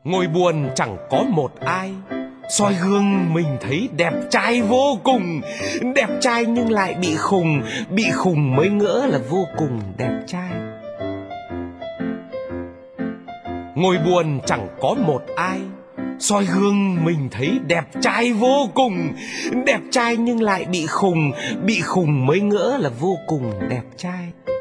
Ngồi buồn chẳng có một ai, soi gương mình thấy đẹp trai vô cùng. Đẹp trai nhưng lại bị khùng mới ngỡ là vô cùng đẹp trai. Ngồi buồn chẳng có một ai, soi gương mình thấy đẹp trai vô cùng. Đẹp trai nhưng lại bị khùng mới ngỡ là vô cùng đẹp trai.